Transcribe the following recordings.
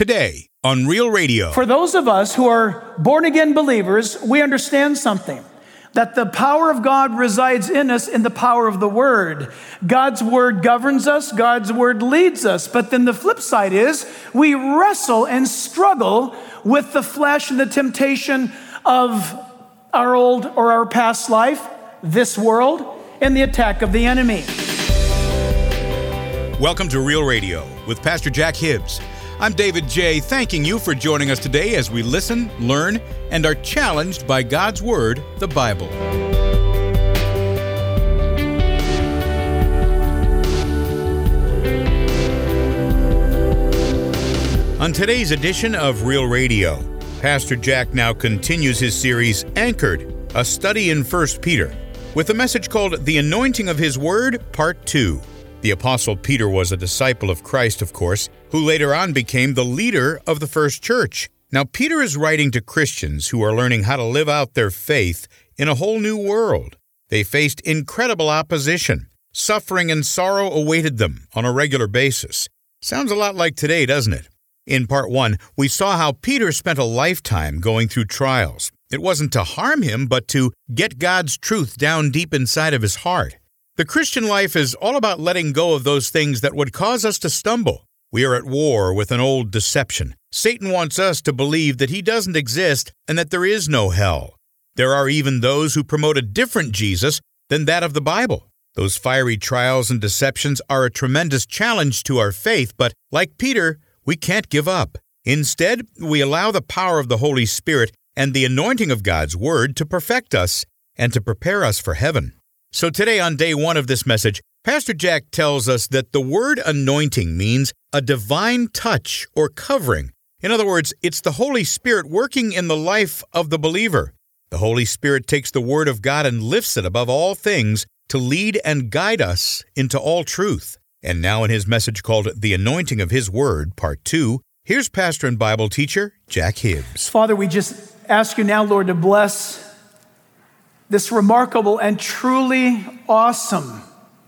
today on Real Radio. For those of us who are born-again believers, we understand something. That the power of God resides in us in the power of the Word. God's Word governs us, God's Word leads us. But then the flip side is we wrestle and struggle with the flesh and the temptation of our old or our past life, this world, and the attack of the enemy. Welcome to Real Radio with Pastor Jack Hibbs. I'm David J., thanking you for joining us today as we listen, learn, and are challenged by God's Word, the Bible. On today's edition of Real Radio, Pastor Jack now continues his series, Anchored, a study in 1 Peter, with a message called The Anointing of His Word, Part 2. The Apostle Peter was a disciple of Christ, of course, who later on became the leader of the first church. Now, Peter is writing to Christians who are learning how to live out their faith in a whole new world. They faced incredible opposition. Suffering and sorrow awaited them on a regular basis. Sounds a lot like today, doesn't it? In Part 1, we saw how Peter spent a lifetime going through trials. It wasn't to harm him, but to get God's truth down deep inside of his heart. The Christian life is all about letting go of those things that would cause us to stumble. We are at war with an old deception. Satan wants us to believe that he doesn't exist and that there is no hell. There are even those who promote a different Jesus than that of the Bible. Those fiery trials and deceptions are a tremendous challenge to our faith, but like Peter, we can't give up. Instead, we allow the power of the Holy Spirit and the anointing of God's Word to perfect us and to prepare us for heaven. So today on day 1 of this message, Pastor Jack tells us that the word anointing means a divine touch or covering. In other words, it's the Holy Spirit working in the life of the believer. The Holy Spirit takes the Word of God and lifts it above all things to lead and guide us into all truth. And now in his message called The Anointing of His Word, Part 2, here's pastor and Bible teacher Jack Hibbs. Father, we just ask you now, Lord, to bless this remarkable and truly awesome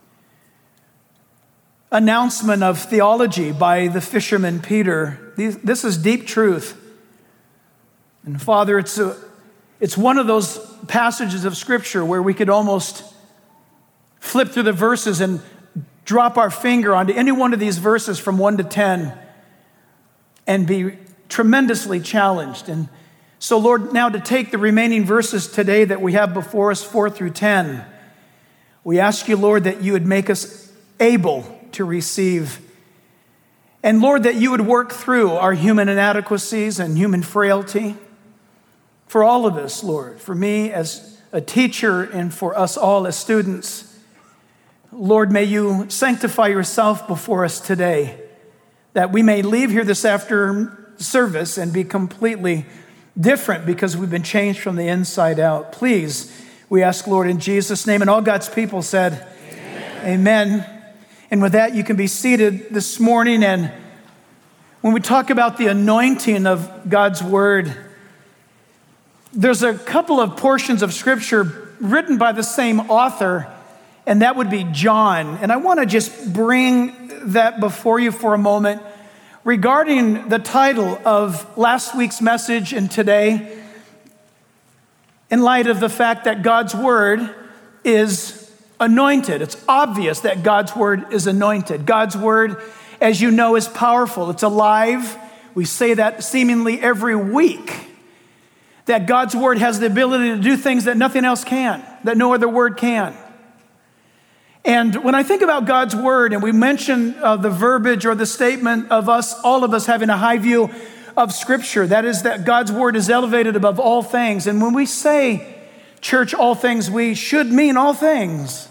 announcement of theology by the fisherman Peter. This is deep truth. And Father, it's one of those passages of Scripture where we could almost flip through the verses and drop our finger onto any one of these verses from 1 to 10 and be tremendously challenged. And so, Lord, now to take the remaining verses today that we have before us, 4 through 10, we ask you, Lord, that you would make us able to receive. And, Lord, that you would work through our human inadequacies and human frailty. For all of us, Lord, for me as a teacher and for us all as students, Lord, may you sanctify yourself before us today, that we may leave here this after service and be completely different because we've been changed from the inside out. Please, we ask, Lord, in Jesus' name. And all God's people said, Amen. And with that, you can be seated this morning. And when we talk about the anointing of God's Word, there's a couple of portions of Scripture written by the same author, and that would be John. And I want to just bring that before you for a moment. Regarding the title of last week's message and today, in light of the fact that God's Word is anointed. It's obvious that God's Word is anointed. God's Word, as you know, is powerful. It's alive. We say that seemingly every week, that God's Word has the ability to do things that nothing else can, that no other word can. And when I think about God's Word, and we mention the verbiage or the statement of all of us having a high view of Scripture, that is that God's Word is elevated above all things. And when we say, church, all things, we should mean all things.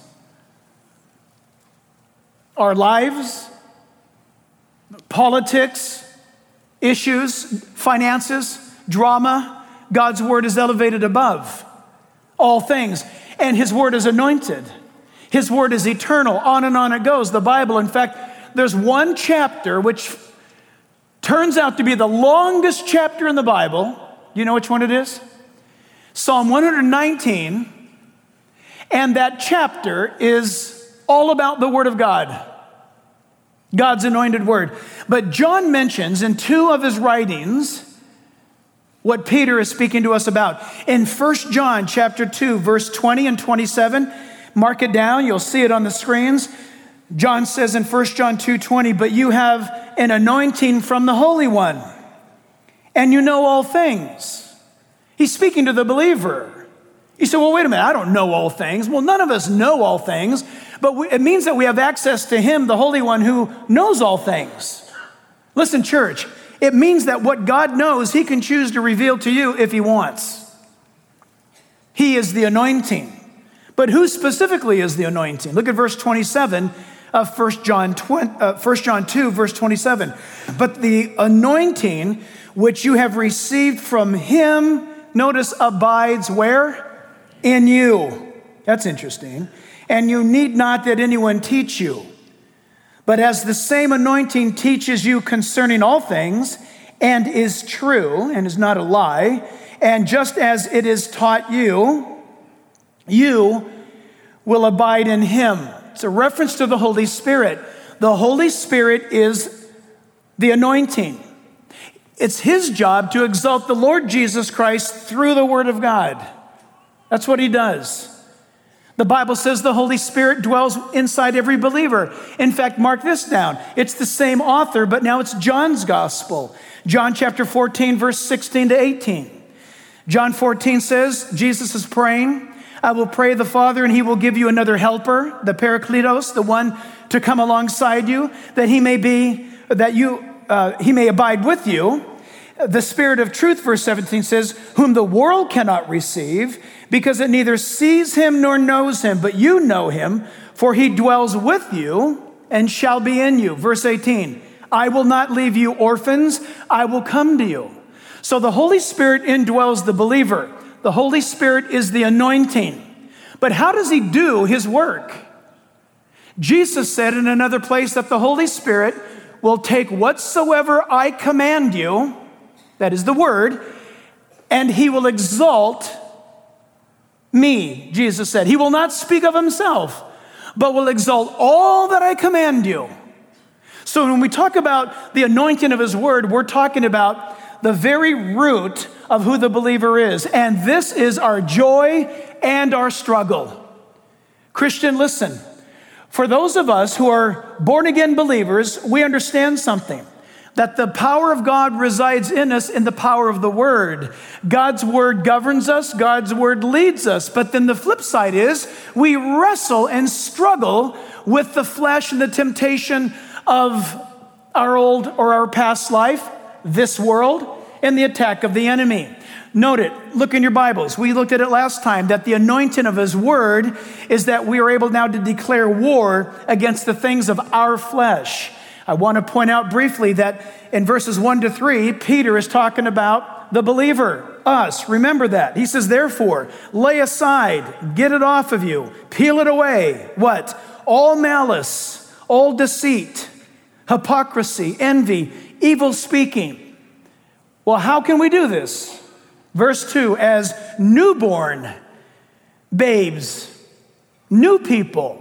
Our lives, politics, issues, finances, drama, God's Word is elevated above all things. And His Word is anointed. His Word is eternal. On and on it goes. The Bible, in fact, there's one chapter which turns out to be the longest chapter in the Bible. You know which one it is? Psalm 119. And that chapter is all about the Word of God. God's anointed word. But John mentions in two of his writings what Peter is speaking to us about. In 1 John chapter 2, verse 20 and 27, mark it down, you'll see it on the screens. John says in 1 John 2:20, but you have an anointing from the Holy One, and you know all things. He's speaking to the believer. You say, well, wait a minute, I don't know all things. Well, none of us know all things, but it means that we have access to him, the Holy One, who knows all things. Listen, church, it means that what God knows, he can choose to reveal to you if he wants. He is the anointing. But who specifically is the anointing? Look at verse 27 of 1 John 2, verse 27. But the anointing which you have received from him, notice, abides where? In you. That's interesting. And you need not that anyone teach you. But as the same anointing teaches you concerning all things, and is true, and is not a lie, and just as it is taught you, you will abide in him. It's a reference to the Holy Spirit. The Holy Spirit is the anointing. It's his job to exalt the Lord Jesus Christ through the Word of God. That's what he does. The Bible says the Holy Spirit dwells inside every believer. In fact, mark this down. It's the same author, but now it's John's gospel. John chapter 14, verse 16 to 18. John 14 says, Jesus is praying, I will pray the Father, and he will give you another helper, the Parakletos, the one to come alongside you, that he may abide with you. The Spirit of truth, verse 17 says, whom the world cannot receive, because it neither sees him nor knows him, but you know him, for he dwells with you and shall be in you. Verse 18, I will not leave you orphans, I will come to you. So the Holy Spirit indwells the believer. The Holy Spirit is the anointing. But how does he do his work? Jesus said in another place that the Holy Spirit will take whatsoever I command you, that is the word, and he will exalt me, Jesus said. He will not speak of himself, but will exalt all that I command you. So when we talk about the anointing of his word, we're talking about the very root of who the believer is. And this is our joy and our struggle. Christian, listen. For those of us who are born-again believers, we understand something. That the power of God resides in us in the power of the Word. God's Word governs us. God's Word leads us. But then the flip side is we wrestle and struggle with the flesh and the temptation of our old or our past life, this world, and the attack of the enemy. Note it. Look in your Bibles. We looked at it last time, that the anointing of his word is that we are able now to declare war against the things of our flesh. I want to point out briefly that in verses 1 to 3, Peter is talking about the believer, us. Remember that. He says, therefore, lay aside, get it off of you, peel it away. What? All malice, all deceit, hypocrisy, envy, evil speaking. Well, how can we do this? Verse 2, as newborn babes, new people,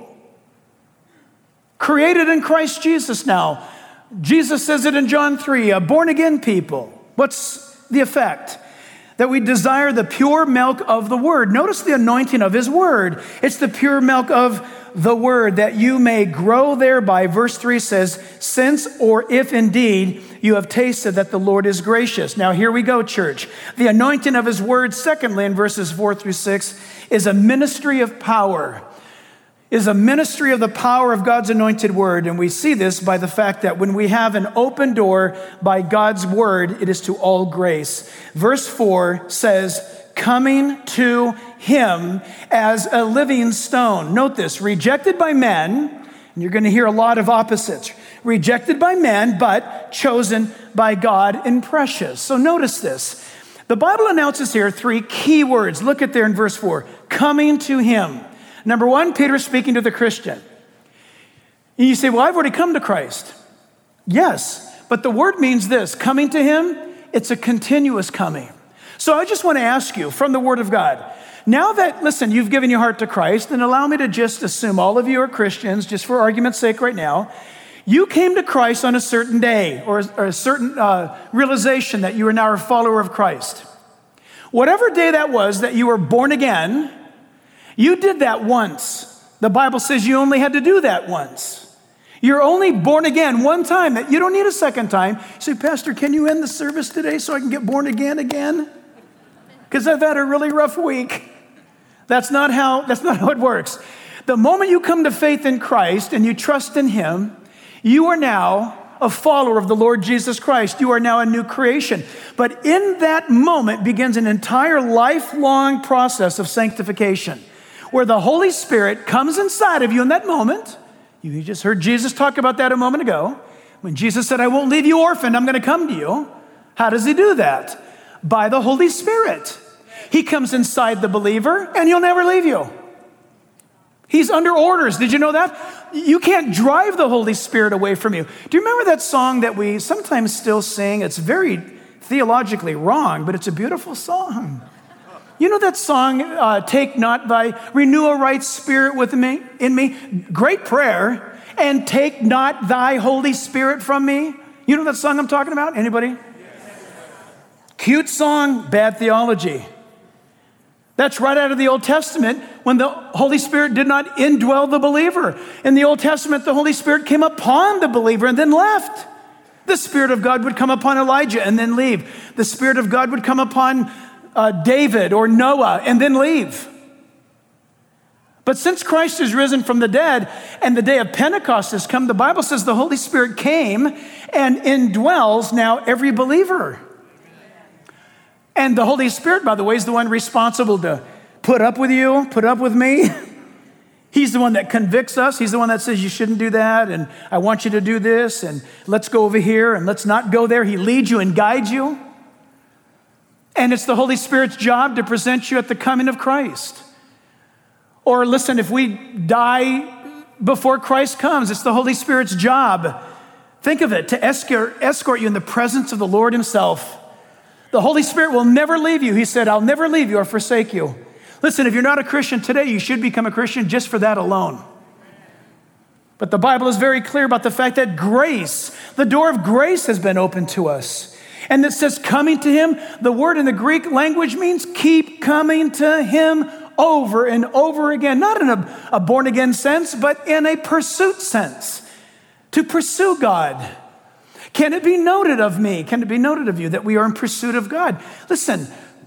created in Christ Jesus now. Jesus says it in John 3, a born-again people. What's the effect? That we desire the pure milk of the word. Notice the anointing of his word. It's the pure milk of the word that you may grow thereby. Verse 3 says, since or if indeed you have tasted that the Lord is gracious. Now here we go, church. The anointing of his word, secondly, in verses 4 through 6, is a ministry of power. Is a ministry of the power of God's anointed word. And we see this by the fact that when we have an open door by God's word, it is to all grace. Verse 4 says, coming to him as a living stone. Note this, rejected by men, and you're going to hear a lot of opposites. Rejected by men, but chosen by God and precious. So notice this. The Bible announces here three key words. Look at there in verse 4, coming to him. Number one, Peter's speaking to the Christian. And you say, well, I've already come to Christ. Yes, but the word means this, coming to him, it's a continuous coming. So I just want to ask you from the word of God, now that, listen, you've given your heart to Christ, and allow me to just assume all of you are Christians, just for argument's sake right now, You came to Christ on a certain day or a certain realization that you are now a follower of Christ. Whatever day that was that you were born again, you did that once. The Bible says you only had to do that once. You're only born again one time. That you don't need a second time. You say, Pastor, can you end the service today so I can get born again? Because I've had a really rough week. That's not how it works. The moment you come to faith in Christ and you trust in Him, you are now a follower of the Lord Jesus Christ. You are now a new creation. But in that moment begins an entire lifelong process of sanctification, where the Holy Spirit comes inside of you in that moment. You just heard Jesus talk about that a moment ago. When Jesus said, I won't leave you orphaned, I'm going to come to you. How does He do that? By the Holy Spirit. He comes inside the believer and He'll never leave you. He's under orders. Did you know that? You can't drive the Holy Spirit away from you. Do you remember that song that we sometimes still sing? It's very theologically wrong, but it's a beautiful song. You know that song, Take Not Thy, Renew a Right Spirit in me? Great prayer. And take not thy Holy Spirit from me. You know that song I'm talking about? Anybody? Yes. Cute song, bad theology. That's right out of the Old Testament when the Holy Spirit did not indwell the believer. In the Old Testament, the Holy Spirit came upon the believer and then left. The Spirit of God would come upon Elijah and then leave. The Spirit of God would come upon David or Noah and then leave. But since Christ is risen from the dead and the day of Pentecost has come, the Bible says the Holy Spirit came and indwells now every believer. And the Holy Spirit, by the way, is the one responsible to put up with you, put up with me. He's the one that convicts us. He's the one that says you shouldn't do that, and I want you to do this, and let's go over here, and let's not go there. He leads you and guides you. And it's the Holy Spirit's job to present you at the coming of Christ. Or listen, if we die before Christ comes, it's the Holy Spirit's job. Think of it, to escort you in the presence of the Lord Himself. The Holy Spirit will never leave you. He said, I'll never leave you or forsake you. Listen, if you're not a Christian today, you should become a Christian just for that alone. But the Bible is very clear about the fact that grace, the door of grace has been opened to us. And it says coming to Him, the word in the Greek language means keep coming to Him over and over again. Not in a born again sense, but in a pursuit sense. To pursue God. Can it be noted of me? Can it be noted of you that we are in pursuit of God? Listen,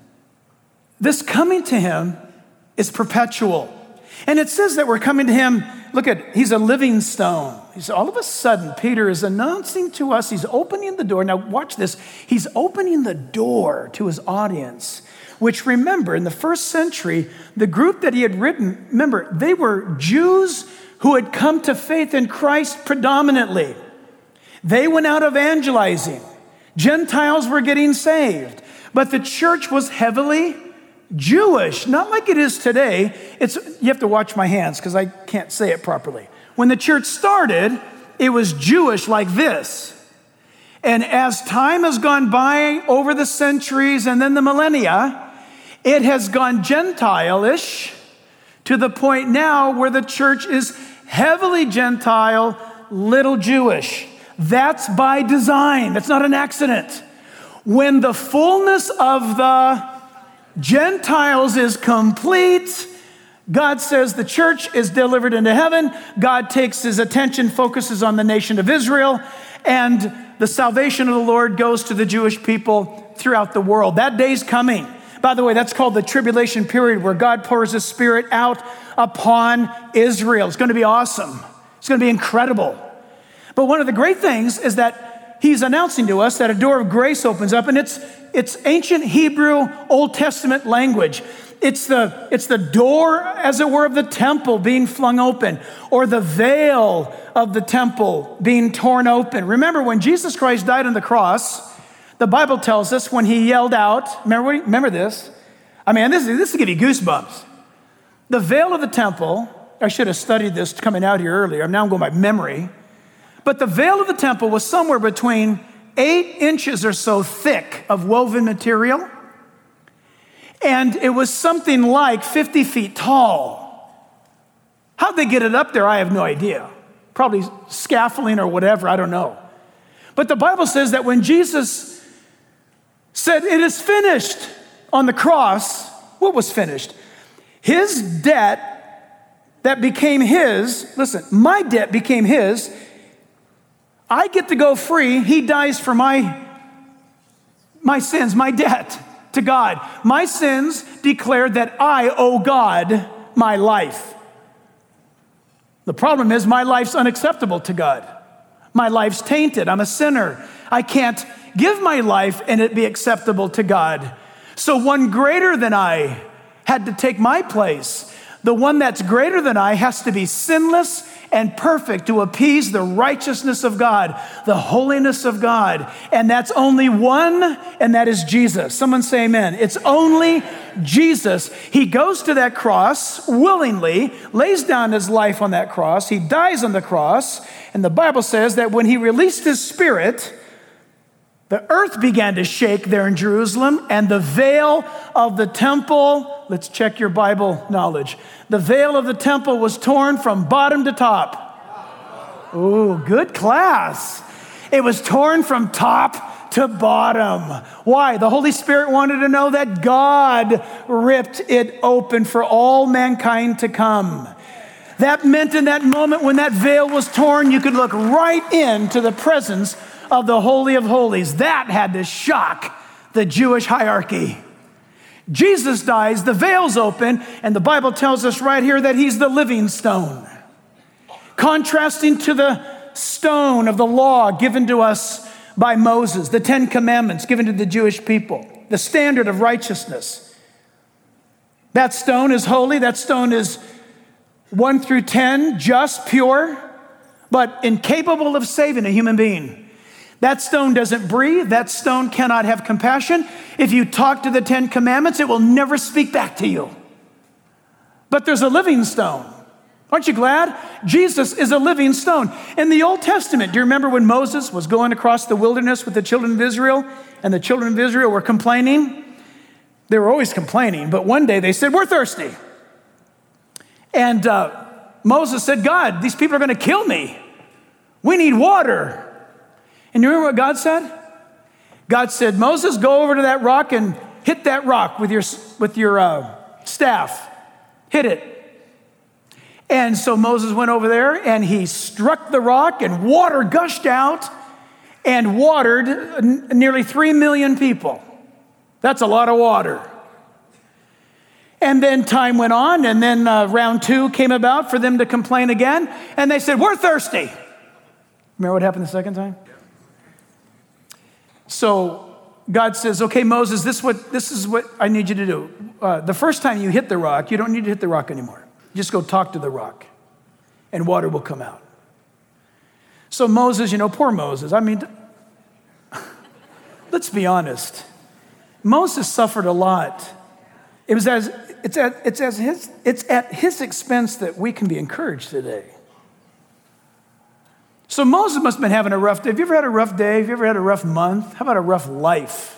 this coming to Him is perpetual. And it says that we're coming to Him, look at, He's a living stone. All of a sudden, Peter is announcing to us, he's opening the door. Now watch this. He's opening the door to his audience, which remember, in the first century, the group that he had written, remember, they were Jews who had come to faith in Christ predominantly. They went out evangelizing. Gentiles were getting saved. But the church was heavily Jewish, not like it is today. You have to watch my hands because I can't say it properly. When the church started, it was Jewish like this. And as time has gone by over the centuries and then the millennia, it has gone Gentile-ish to the point now where the church is heavily Gentile, little Jewish. That's by design. That's not an accident. When the fullness of the Gentiles is complete, God says the church is delivered into heaven. God takes His attention, focuses on the nation of Israel, and the salvation of the Lord goes to the Jewish people throughout the world. That day's coming. By the way, that's called the tribulation period, where God pours His Spirit out upon Israel. It's going to be awesome. It's going to be incredible. But one of the great things is that He's announcing to us that a door of grace opens up, and it's ancient Hebrew Old Testament language. It's the door, as it were, of the temple being flung open, or the veil of the temple being torn open. Remember, when Jesus Christ died on the cross, the Bible tells us when He yelled out, remember this? I mean, this will give you goosebumps. The veil of the temple, I should have studied this coming out here earlier. Now I'm going by memory. But the veil of the temple was somewhere between 8 inches or so thick of woven material. And it was something like 50 feet tall. How'd they get it up there? I have no idea. probably scaffolding or whatever, I don't know. But the Bible says that when Jesus said, "It is finished," on the cross, what was finished? His debt that became his, listen, my debt became his. I get to go free. He dies for my sins, my debt to God. My sins declared that I owe God my life. The problem is my life's unacceptable to God. My life's tainted. I'm a sinner. I can't give my life and it be acceptable to God. So one greater than I had to take my place. The one that's greater than I has to be sinless and perfect to appease the righteousness of God, the holiness of God. And that's only one, and that is Jesus. Someone say amen. It's only Jesus. He goes to that cross willingly, lays down his life on that cross. He dies on the cross. And the Bible says that when he released his spirit, the earth began to shake there in Jerusalem, and the veil of the temple, let's check your Bible knowledge. The veil of the temple was torn from bottom to top. Ooh, good class. It was torn from top to bottom. Why? The Holy Spirit wanted to know that God ripped it open for all mankind to come. That meant in that moment when that veil was torn, you could look right into the presence of the Holy of Holies. That had to shock the Jewish hierarchy. Jesus dies, the veil's open, and the Bible tells us right here that he's the living stone. Contrasting to the stone of the law given to us by Moses, the 10 Commandments given to the Jewish people, the standard of righteousness. That stone is holy, that stone is 1 through 10, just, pure, but incapable of saving a human being. That stone doesn't breathe. That stone cannot have compassion. If you talk to the 10 Commandments, it will never speak back to you. But there's a living stone. Aren't you glad? Jesus is a living stone. In the Old Testament, do you remember when Moses was going across the wilderness with the children of Israel, and the children of Israel were complaining? They were always complaining, but one day they said, "We're thirsty." And Moses said, "God, these people are going to kill me. We need water." And you remember what God said? God said, "Moses, go over to that rock and hit that rock with your staff. Hit it." And so Moses went over there and he struck the rock and water gushed out and watered nearly 3 million people. That's a lot of water. And then time went on, and then round 2 came about for them to complain again. And they said, "We're thirsty." Remember what happened the second time? So God says, "Okay, Moses, this is what I need you to do. The first time you hit the rock, you don't need to hit the rock anymore. Just go talk to the rock, and water will come out." So Moses, poor Moses. I mean, let's be honest. Moses suffered a lot. It's at his expense that we can be encouraged today. So Moses must have been having a rough day. Have you ever had a rough day? Have you ever had a rough month? How about a rough life?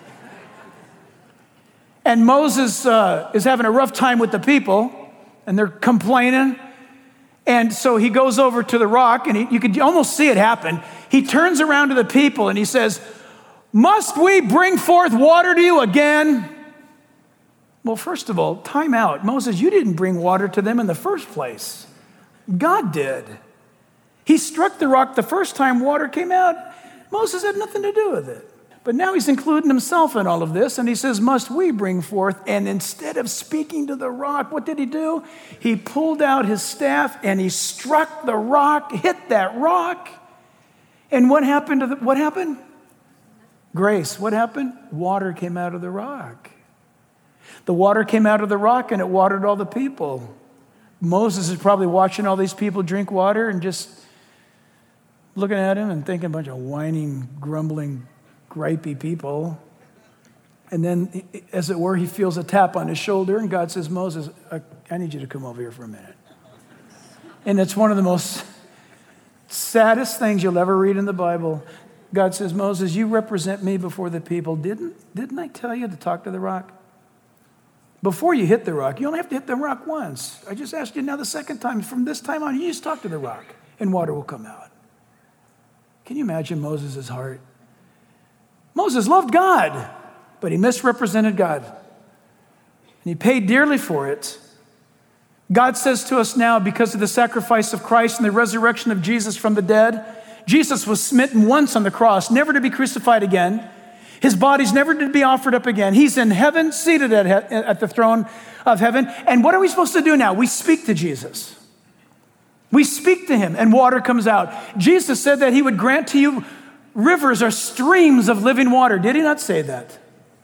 And Moses is having a rough time with the people, and they're complaining. And so he goes over to the rock, and you could almost see it happen. He turns around to the people, and he says, "Must we bring forth water to you again?" Well, first of all, time out. Moses, you didn't bring water to them in the first place. God did. He struck the rock the first time water came out. Moses had nothing to do with it. But now he's including himself in all of this, and he says, "Must we bring forth?" And instead of speaking to the rock, what did he do? He pulled out his staff and he struck the rock, hit that rock. And what happened? What happened? Grace. What happened? Water came out of the rock. The water came out of the rock and it watered all the people. Moses is probably watching all these people drink water and just looking at him and thinking a bunch of whining, grumbling, gripey people. And then, as it were, he feels a tap on his shoulder, and God says, "Moses, I need you to come over here for a minute." And it's one of the most saddest things you'll ever read in the Bible. God says, "Moses, you represent me before the people. Didn't I tell you to talk to the rock? Before you hit the rock, you only have to hit the rock once. I just asked you now the second time. From this time on, you just talk to the rock. and water will come out. Can you imagine Moses' heart? Moses loved God, but he misrepresented God. And he paid dearly for it. God says to us now, because of the sacrifice of Christ and the resurrection of Jesus from the dead, Jesus was smitten once on the cross, never to be crucified again. His body's never to be offered up again. He's in heaven, seated at the throne of heaven. And what are we supposed to do now? We speak to Jesus. We speak to him, and water comes out. Jesus said that he would grant to you rivers or streams of living water. Did he not say that?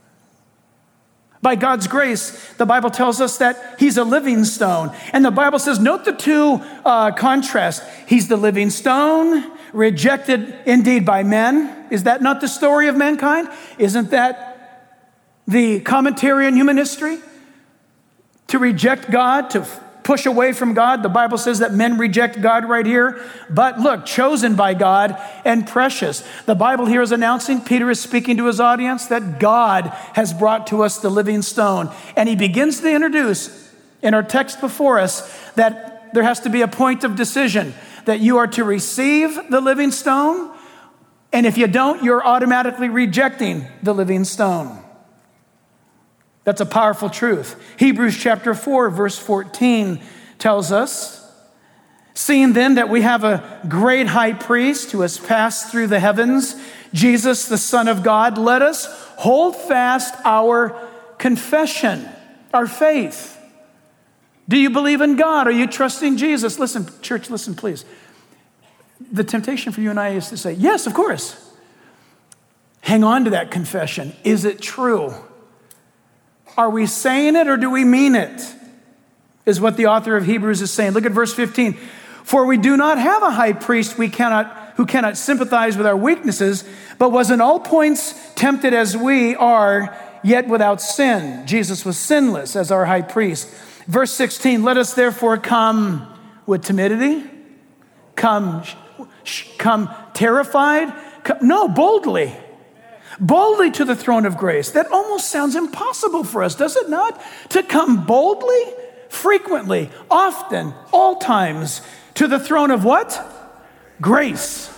By God's grace, the Bible tells us that he's a living stone. And the Bible says, note the two contrasts. He's the living stone, rejected indeed by men. Is that not the story of mankind? Isn't that the commentary on human history? To reject God, to push away from God. The Bible says that men reject God right here. But look, chosen by God and precious. The Bible here is announcing, Peter is speaking to his audience, that God has brought to us the living stone. And he begins to introduce in our text before us that there has to be a point of decision, that you are to receive the living stone. And if you don't, you're automatically rejecting the living stone. That's a powerful truth. Hebrews chapter 4, verse 14 tells us, seeing then that we have a great high priest who has passed through the heavens, Jesus, the Son of God, let us hold fast our confession, our faith. Do you believe in God? Are you trusting Jesus? Listen, church, listen, please. The temptation for you and I is to say, yes, of course. Hang on to that confession. Is it true? Are we saying it or do we mean it? Is what the author of Hebrews is saying. Look at verse 15. For we do not have a high priest who cannot sympathize with our weaknesses, but was in all points tempted as we are, yet without sin. Jesus was sinless as our high priest. Verse 16, let us therefore come with timidity, come terrified, boldly. Boldly to the throne of grace. That almost sounds impossible for us, does it not? To come boldly, frequently, often, all times, to the throne of what? Grace.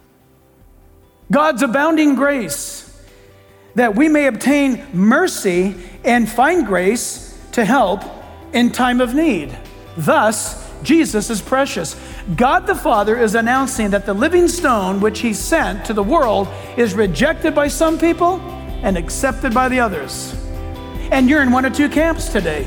God's abounding grace, that we may obtain mercy and find grace to help in time of need. Thus, Jesus is precious. God the Father is announcing that the living stone which he sent to the world is rejected by some people and accepted by the others. And you're in one of two camps today.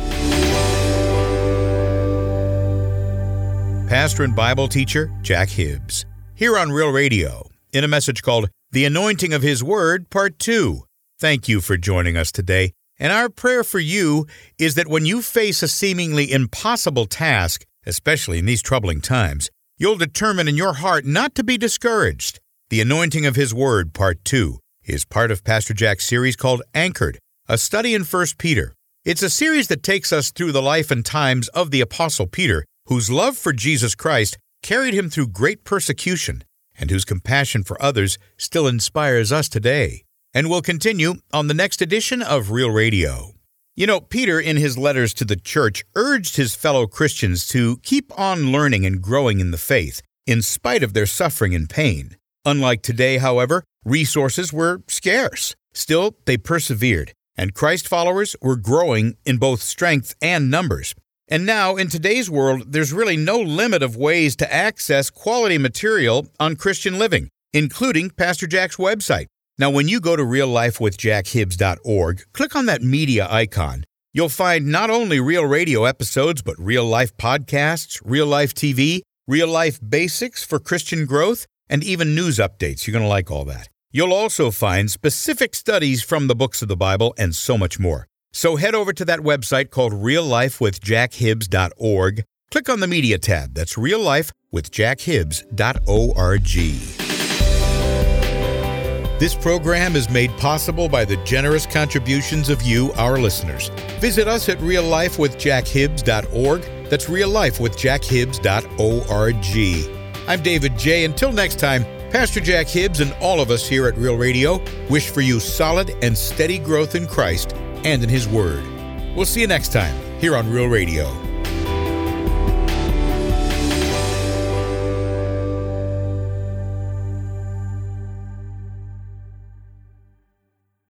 Pastor and Bible teacher Jack Hibbs, here on Real Radio, in a message called The Anointing of His Word, Part 2. Thank you for joining us today. And our prayer for you is that when you face a seemingly impossible task, especially in these troubling times, you'll determine in your heart not to be discouraged. The Anointing of His Word, Part 2, is part of Pastor Jack's series called Anchored, a study in 1 Peter. It's a series that takes us through the life and times of the Apostle Peter, whose love for Jesus Christ carried him through great persecution, and whose compassion for others still inspires us today. And we'll continue on the next edition of Real Radio. You know, Peter, in his letters to the church, urged his fellow Christians to keep on learning and growing in the faith, in spite of their suffering and pain. Unlike today, however, resources were scarce. Still, they persevered, and Christ followers were growing in both strength and numbers. And now, in today's world, there's really no limit of ways to access quality material on Christian living, including Pastor Jack's website. Now, when you go to reallifewithjackhibbs.org, click on that media icon. You'll find not only Real Radio episodes, but real life podcasts, real life TV, real life basics for Christian growth, and even news updates. You're going to like all that. You'll also find specific studies from the books of the Bible and so much more. So head over to that website called reallifewithjackhibbs.org. Click on the media tab. That's reallifewithjackhibbs.org. This program is made possible by the generous contributions of you, our listeners. Visit us at reallifewithjackhibbs.org. That's reallifewithjackhibbs.org. I'm David J. Until next time, Pastor Jack Hibbs and all of us here at Real Radio wish for you solid and steady growth in Christ and in His Word. We'll see you next time here on Real Radio.